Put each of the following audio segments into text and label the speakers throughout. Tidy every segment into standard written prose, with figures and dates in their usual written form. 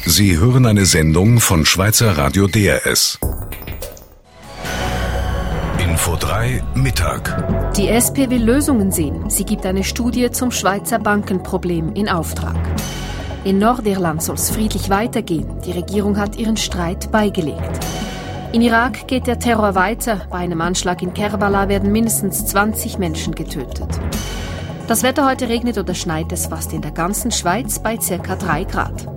Speaker 1: Sie hören eine Sendung von Schweizer Radio DRS. Info 3 Mittag.
Speaker 2: Die SP will Lösungen sehen. Sie gibt eine Studie zum Schweizer Bankenproblem in Auftrag. In Nordirland soll es friedlich weitergehen. Die Regierung hat ihren Streit beigelegt. In Irak geht der Terror weiter. Bei einem Anschlag in Kerbala werden mindestens 20 Menschen getötet. Das Wetter: heute regnet oder schneit es fast in der ganzen Schweiz bei ca. 3 Grad.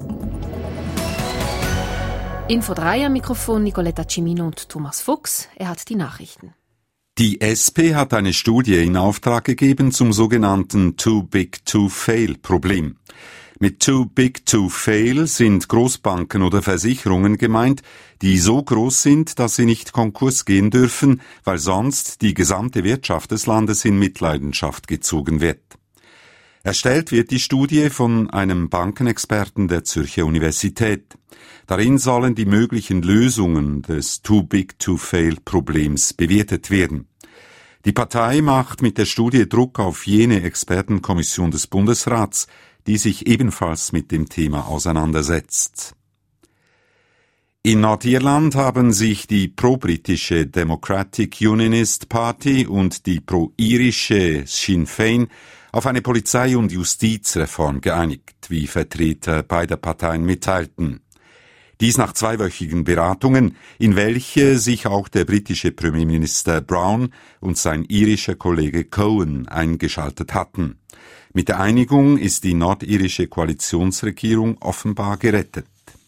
Speaker 2: Info 3 am Mikrofon Nicoletta Cimino und Thomas Fuchs. Er hat die Nachrichten.
Speaker 3: Die SP hat eine Studie in Auftrag gegeben zum sogenannten Too Big to Fail Problem. Mit Too Big to Fail sind Großbanken oder Versicherungen gemeint, die so groß sind, dass sie nicht Konkurs gehen dürfen, weil sonst die gesamte Wirtschaft des Landes in Mitleidenschaft gezogen wird. Erstellt wird die Studie von einem Bankenexperten der Zürcher Universität. Darin sollen die möglichen Lösungen des Too Big to Fail Problems bewertet werden. Die Partei macht mit der Studie Druck auf jene Expertenkommission des Bundesrats, die sich ebenfalls mit dem Thema auseinandersetzt. In Nordirland haben sich die pro-britische Democratic Unionist Party und die pro-irische Sinn Féin auf eine Polizei- und Justizreform geeinigt, wie Vertreter beider Parteien mitteilten. Dies nach 2-wöchigen Beratungen, in welche sich auch der britische Premierminister Brown und sein irischer Kollege Cohen eingeschaltet hatten. Mit der Einigung ist die nordirische Koalitionsregierung offenbar gerettet.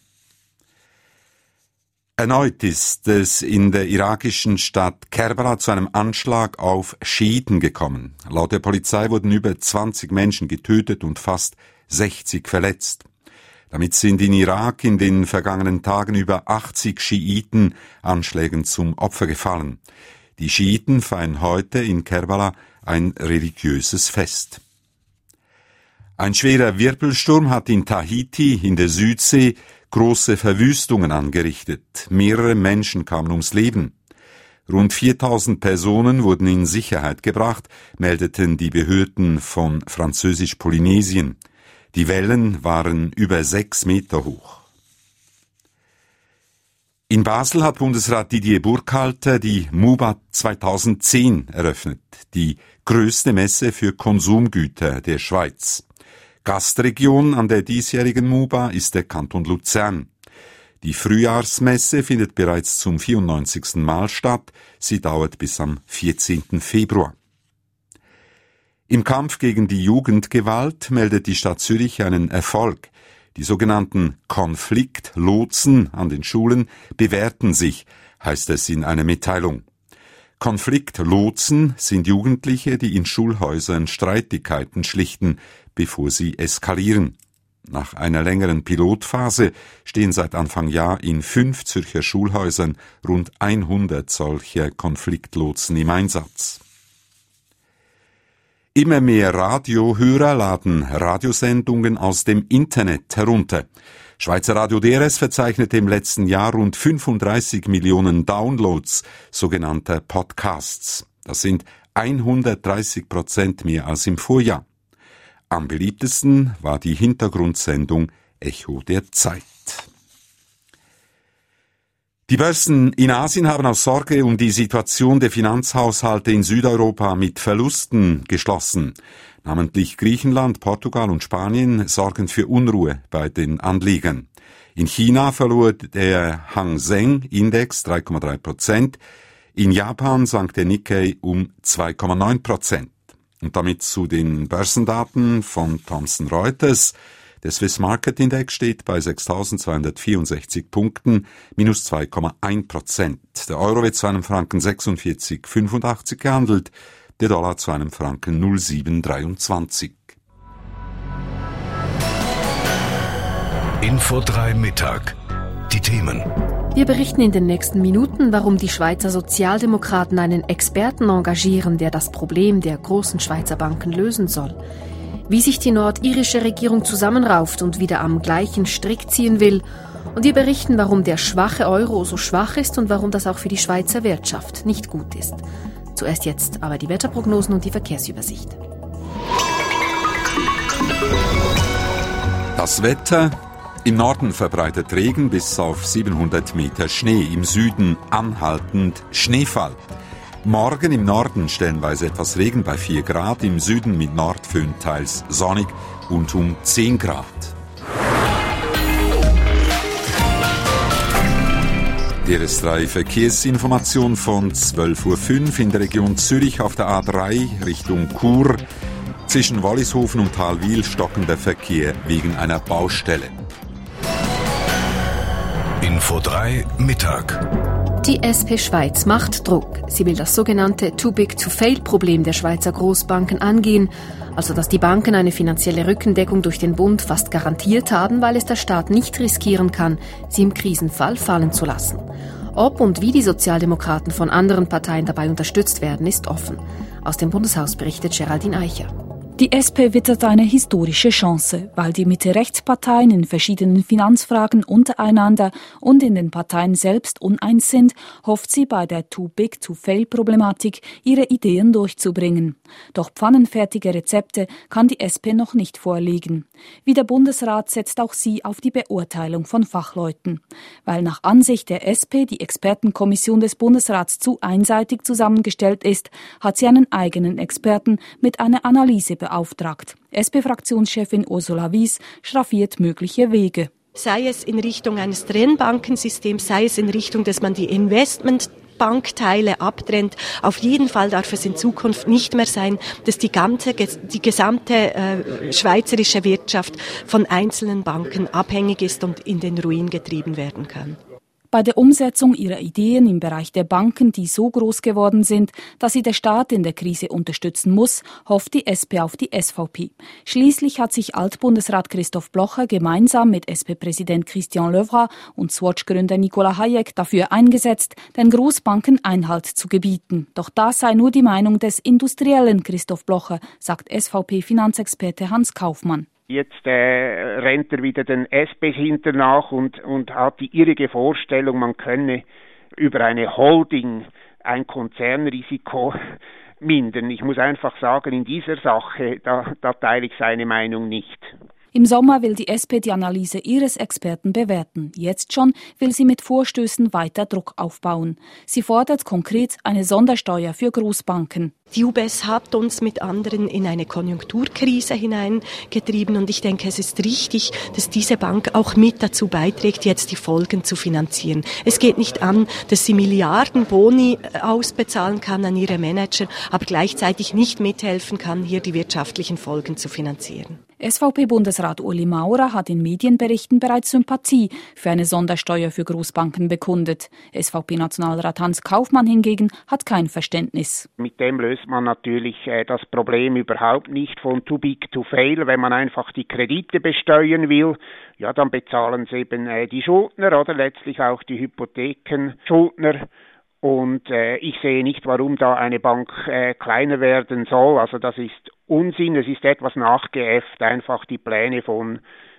Speaker 3: Erneut ist es in der irakischen Stadt Kerbala zu einem Anschlag auf Schiiten gekommen. Laut der Polizei wurden über 20 Menschen getötet und fast 60 verletzt. Damit sind in Irak in den vergangenen Tagen über 80 Schiiten Anschlägen zum Opfer gefallen. Die Schiiten feiern heute in Kerbala ein religiöses Fest. Ein schwerer Wirbelsturm hat in Tahiti in der Südsee große Verwüstungen angerichtet. Mehrere Menschen kamen ums Leben. Rund 4000 Personen wurden in Sicherheit gebracht, meldeten die Behörden von Französisch-Polynesien. Die Wellen waren über 6 Meter hoch. In Basel hat Bundesrat Didier Burkhalter die MUBA 2010 eröffnet, die größte Messe für Konsumgüter der Schweiz. Gastregion an der diesjährigen MUBA ist der Kanton Luzern. Die Frühjahrsmesse findet bereits zum 94. Mal statt. Sie dauert bis am 14. Februar. Im Kampf gegen die Jugendgewalt meldet die Stadt Zürich einen Erfolg. Die sogenannten Konfliktlotsen an den Schulen bewährten sich, heißt es in einer Mitteilung. Konfliktlotsen sind Jugendliche, die in Schulhäusern Streitigkeiten schlichten, bevor sie eskalieren. Nach einer längeren Pilotphase stehen seit Anfang Jahr in 5 Zürcher Schulhäusern rund 100 solcher Konfliktlotsen im Einsatz. Immer mehr Radiohörer laden Radiosendungen aus dem Internet herunter. Schweizer Radio DRS verzeichnete im letzten Jahr rund 35 Millionen Downloads sogenannter Podcasts. Das sind 130% mehr als im Vorjahr. Am beliebtesten war die Hintergrundsendung Echo der Zeit. Die Börsen in Asien haben aus Sorge um die Situation der Finanzhaushalte in Südeuropa mit Verlusten geschlossen. Namentlich Griechenland, Portugal und Spanien sorgen für Unruhe bei den Anlegern. In China verlor der Hang Seng Index 3,3%. In Japan sank der Nikkei um 2,9%. Und damit zu den Börsendaten von Thomson Reuters. Der Swiss Market Index steht bei 6.264 Punkten, minus 2,1%. Der Euro wird zu einem Franken 46,85 gehandelt, der Dollar zu einem Franken 0,723.
Speaker 1: Info 3 Mittag. Die Themen.
Speaker 2: Wir berichten in den nächsten Minuten, warum die Schweizer Sozialdemokraten einen Experten engagieren, der das Problem der großen Schweizer Banken lösen soll. Wie sich die nordirische Regierung zusammenrauft und wieder am gleichen Strick ziehen will. Und wir berichten, warum der schwache Euro so schwach ist und warum das auch für die Schweizer Wirtschaft nicht gut ist. Zuerst jetzt aber die Wetterprognosen und die Verkehrsübersicht.
Speaker 3: Das Wetter. Im Norden verbreitet Regen bis auf 700 Meter Schnee, im Süden anhaltend Schneefall. Morgen im Norden stellenweise etwas Regen bei 4 Grad, im Süden mit Nordföhn teils sonnig und um 10 Grad. Die RS3 Verkehrsinformation von 12.05 Uhr in der Region Zürich auf der A3 Richtung Chur. Zwischen Wallishofen und Thalwil stockender Verkehr wegen einer Baustelle.
Speaker 1: Info 3 Mittag.
Speaker 2: Die SP Schweiz macht Druck. Sie will das sogenannte Too-Big-to-Fail-Problem der Schweizer Großbanken angehen, also dass die Banken eine finanzielle Rückendeckung durch den Bund fast garantiert haben, weil es der Staat nicht riskieren kann, sie im Krisenfall fallen zu lassen. Ob und wie die Sozialdemokraten von anderen Parteien dabei unterstützt werden, ist offen. Aus dem Bundeshaus berichtet Geraldine Eicher.
Speaker 4: Die SP wittert eine historische Chance, weil die Mitte-Rechts-Parteien in verschiedenen Finanzfragen untereinander und in den Parteien selbst uneins sind, hofft sie bei der Too-Big-to-Fail-Problematik ihre Ideen durchzubringen. Doch pfannenfertige Rezepte kann die SP noch nicht vorlegen. Wie der Bundesrat setzt auch sie auf die Beurteilung von Fachleuten. Weil nach Ansicht der SP die Expertenkommission des Bundesrats zu einseitig zusammengestellt ist, hat sie einen eigenen Experten mit einer Analyse beauftragt. SP-Fraktionschefin Ursula Wies schraffiert mögliche Wege.
Speaker 5: Sei es in Richtung eines Trennbankensystems, sei es in Richtung, dass man die Investmentbankteile abtrennt. Auf jeden Fall darf es in Zukunft nicht mehr sein, dass die gesamte schweizerische Wirtschaft von einzelnen Banken abhängig ist und in den Ruin getrieben werden kann.
Speaker 4: Bei der Umsetzung ihrer Ideen im Bereich der Banken, die so groß geworden sind, dass sie der Staat in der Krise unterstützen muss, hofft die SP auf die SVP. Schließlich hat sich Altbundesrat Christoph Blocher gemeinsam mit SP-Präsident Christian Löwra und Swatch-Gründer Nicolas Hayek dafür eingesetzt, den Großbanken Einhalt zu gebieten. Doch das sei nur die Meinung des industriellen Christoph Blocher, sagt SVP-Finanzexperte Hans Kaufmann.
Speaker 6: Jetzt rennt er wieder den SPs hinter nach und hat die irrige Vorstellung, man könne über eine Holding ein Konzernrisiko mindern. Ich muss einfach sagen, in dieser Sache, da teile ich seine Meinung nicht.
Speaker 4: Im Sommer will die SP die Analyse ihres Experten bewerten. Jetzt schon will sie mit Vorstößen weiter Druck aufbauen. Sie fordert konkret eine Sondersteuer für Großbanken.
Speaker 5: Die UBS hat uns mit anderen in eine Konjunkturkrise hineingetrieben und ich denke, es ist richtig, dass diese Bank auch mit dazu beiträgt, jetzt die Folgen zu finanzieren. Es geht nicht an, dass sie Milliarden Boni ausbezahlen kann an ihre Manager, aber gleichzeitig nicht mithelfen kann, hier die wirtschaftlichen Folgen zu finanzieren.
Speaker 4: SVP-Bundesrat Uli Maurer hat in Medienberichten bereits Sympathie für eine Sondersteuer für Großbanken bekundet. SVP-Nationalrat Hans Kaufmann hingegen hat kein Verständnis.
Speaker 6: Mit dem löst man natürlich das Problem überhaupt nicht von too big to fail. Wenn man einfach die Kredite besteuern will, ja, dann bezahlen es eben die Schuldner oder letztlich auch die Hypothekenschuldner. Und ich sehe nicht, warum da eine Bank kleiner werden soll. Also das ist Unsinn, es ist etwas nachgeäfft, einfach die Pläne von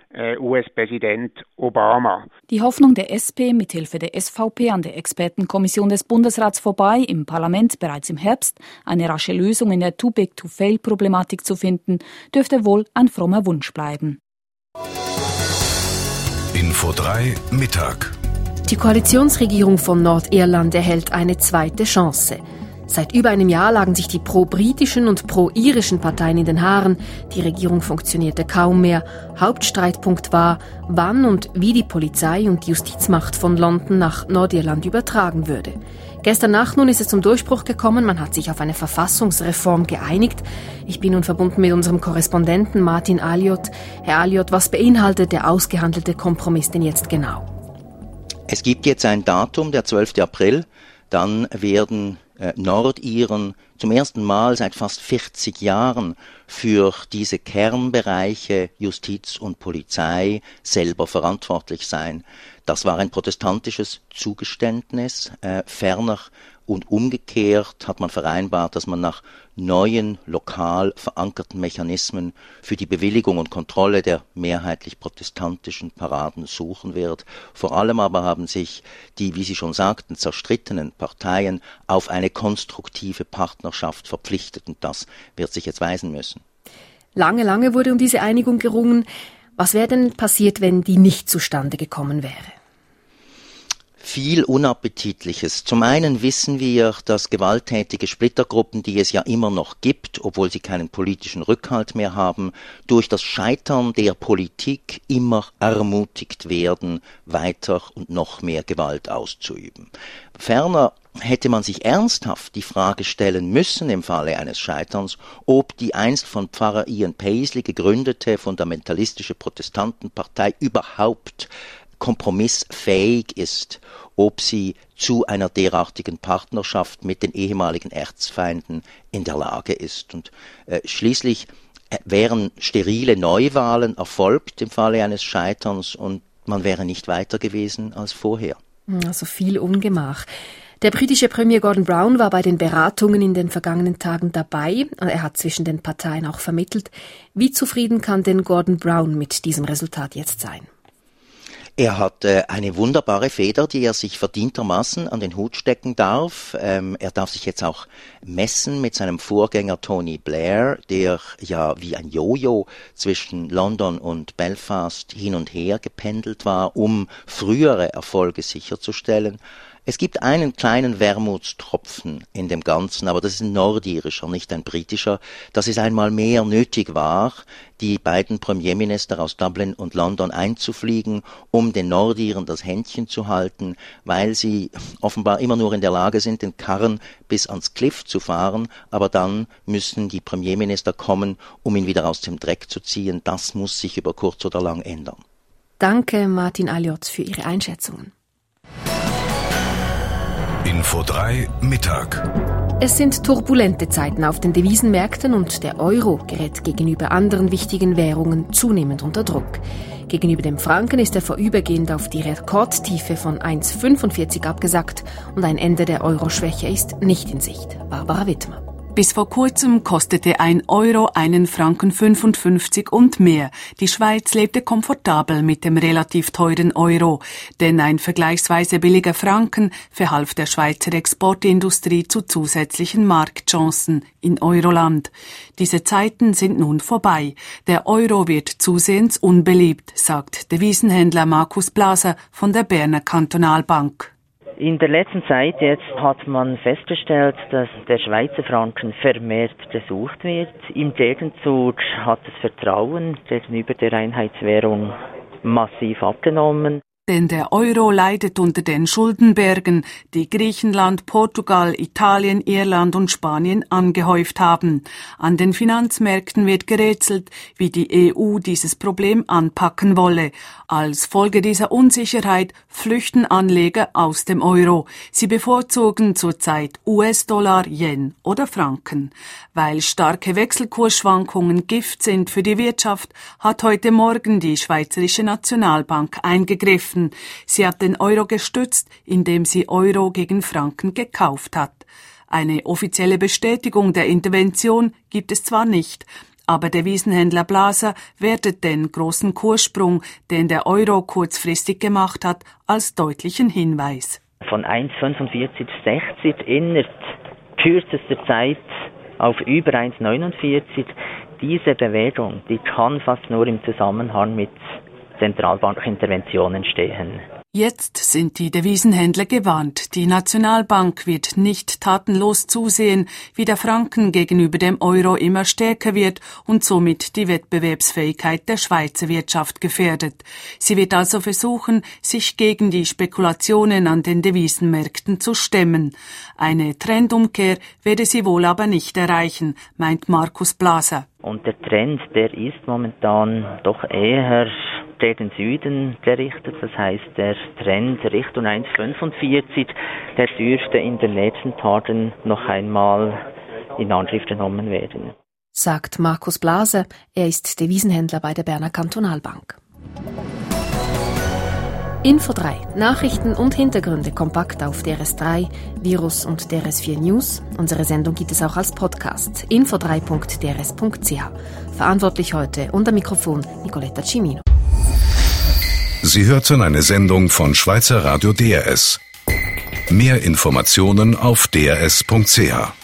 Speaker 6: US-Präsident Obama.
Speaker 4: Die Hoffnung der SP, mithilfe der SVP an der Expertenkommission des Bundesrats vorbei, im Parlament bereits im Herbst eine rasche Lösung in der Too-Big-to-Fail-Problematik zu finden, dürfte wohl ein frommer Wunsch bleiben.
Speaker 1: Info 3 Mittag.
Speaker 2: Die Koalitionsregierung von Nordirland erhält eine zweite Chance. Seit über einem Jahr lagen sich die pro-britischen und pro-irischen Parteien in den Haaren. Die Regierung funktionierte kaum mehr. Hauptstreitpunkt war, wann und wie die Polizei und die Justizmacht von London nach Nordirland übertragen würde. Gestern Nacht nun ist es zum Durchbruch gekommen. Man hat sich auf eine Verfassungsreform geeinigt. Ich bin nun verbunden mit unserem Korrespondenten Martin Alliot. Herr Alliot, was beinhaltet der ausgehandelte Kompromiss denn jetzt genau?
Speaker 7: Es gibt jetzt ein Datum, der 12. April. Dann werden Nordiren zum ersten Mal seit fast 40 Jahren für diese Kernbereiche Justiz und Polizei selber verantwortlich sein. Das war ein protestantisches Zugeständnis. Ferner und umgekehrt hat man vereinbart, dass man nach neuen, lokal verankerten Mechanismen für die Bewilligung und Kontrolle der mehrheitlich protestantischen Paraden suchen wird. Vor allem aber haben sich die, wie Sie schon sagten, zerstrittenen Parteien auf eine konstruktive Partnerschaft verpflichtet und das wird sich jetzt weisen müssen.
Speaker 2: Lange wurde um diese Einigung gerungen. Was wäre denn passiert, wenn die nicht zustande gekommen wäre?
Speaker 7: Viel Unappetitliches. Zum einen wissen wir, dass gewalttätige Splittergruppen, die es ja immer noch gibt, obwohl sie keinen politischen Rückhalt mehr haben, durch das Scheitern der Politik immer ermutigt werden, weiter und noch mehr Gewalt auszuüben. Ferner hätte man sich ernsthaft die Frage stellen müssen im Falle eines Scheiterns, ob die einst von Pfarrer Ian Paisley gegründete fundamentalistische Protestantenpartei überhaupt kompromissfähig ist, ob sie zu einer derartigen Partnerschaft mit den ehemaligen Erzfeinden in der Lage ist. Und schließlich wären sterile Neuwahlen erfolgt im Falle eines Scheiterns und man wäre nicht weiter gewesen als vorher.
Speaker 2: Also viel Ungemach. Der britische Premier Gordon Brown war bei den Beratungen in den vergangenen Tagen dabei. Er hat zwischen den Parteien auch vermittelt. Wie zufrieden kann denn Gordon Brown mit diesem Resultat jetzt sein?
Speaker 7: Er hat eine wunderbare Feder, die er sich verdientermaßen an den Hut stecken darf. Er darf sich jetzt auch messen mit seinem Vorgänger Tony Blair, der ja wie ein Jojo zwischen London und Belfast hin und her gependelt war, um frühere Erfolge sicherzustellen. Es gibt einen kleinen Wermutstropfen in dem Ganzen, aber das ist ein nordirischer, nicht ein britischer, dass es einmal mehr nötig war, die beiden Premierminister aus Dublin und London einzufliegen, um den Nordiren das Händchen zu halten, weil sie offenbar immer nur in der Lage sind, den Karren bis ans Kliff zu fahren, aber dann müssen die Premierminister kommen, um ihn wieder aus dem Dreck zu ziehen. Das muss sich über kurz oder lang ändern.
Speaker 2: Danke, Martin Alliot, für Ihre Einschätzungen.
Speaker 1: Info 3 Mittag.
Speaker 2: Es sind turbulente Zeiten auf den Devisenmärkten und der Euro gerät gegenüber anderen wichtigen Währungen zunehmend unter Druck. Gegenüber dem Franken ist er vorübergehend auf die Rekordtiefe von 1,45 abgesackt und ein Ende der Euroschwäche ist nicht in Sicht. Barbara Wittmer.
Speaker 8: Bis vor kurzem kostete 1 Euro einen Franken 55 und mehr. Die Schweiz lebte komfortabel mit dem relativ teuren Euro, denn ein vergleichsweise billiger Franken verhalf der Schweizer Exportindustrie zu zusätzlichen Marktchancen in Euroland. Diese Zeiten sind nun vorbei. Der Euro wird zusehends unbeliebt, sagt Devisenhändler Markus Blaser von der Berner Kantonalbank.
Speaker 9: In der letzten Zeit jetzt hat man festgestellt, dass der Schweizer Franken vermehrt besucht wird. Im Gegenzug hat das Vertrauen gegenüber der Einheitswährung massiv abgenommen.
Speaker 8: Denn der Euro leidet unter den Schuldenbergen, die Griechenland, Portugal, Italien, Irland und Spanien angehäuft haben. An den Finanzmärkten wird gerätselt, wie die EU dieses Problem anpacken wolle. Als Folge dieser Unsicherheit flüchten Anleger aus dem Euro. Sie bevorzugen zurzeit US-Dollar, Yen oder Franken. Weil starke Wechselkursschwankungen Gift sind für die Wirtschaft, hat heute Morgen die Schweizerische Nationalbank eingegriffen. Sie hat den Euro gestützt, indem sie Euro gegen Franken gekauft hat. Eine offizielle Bestätigung der Intervention gibt es zwar nicht, aber der Devisenhändler Blaser wertet den großen Kurssprung, den der Euro kurzfristig gemacht hat, als deutlichen Hinweis.
Speaker 9: Von 1,4560 innerhalb kürzester Zeit auf über 1,49. Diese Bewegung, die kann fast nur im Zusammenhang mit Zentralbankinterventionen stehen.
Speaker 8: Jetzt sind die Devisenhändler gewarnt. Die Nationalbank wird nicht tatenlos zusehen, wie der Franken gegenüber dem Euro immer stärker wird und somit die Wettbewerbsfähigkeit der Schweizer Wirtschaft gefährdet. Sie wird also versuchen, sich gegen die Spekulationen an den Devisenmärkten zu stemmen. Eine Trendumkehr werde sie wohl aber nicht erreichen, meint Markus Blaser.
Speaker 9: Und der Trend, der ist momentan doch eher gegen Süden gerichtet. Das heißt, der Trend Richtung 1,45, der dürfte in den nächsten Tagen noch einmal in Angriff genommen werden.
Speaker 2: Sagt Markus Blaser. Er ist Devisenhändler bei der Berner Kantonalbank. Info 3. Nachrichten und Hintergründe kompakt auf DRS3, Virus und DRS4 News. Unsere Sendung gibt es auch als Podcast. info3.drs.ch. Verantwortlich heute unter Mikrofon Nicoletta Cimino.
Speaker 1: Sie hörten eine Sendung von Schweizer Radio DRS. Mehr Informationen auf drs.ch.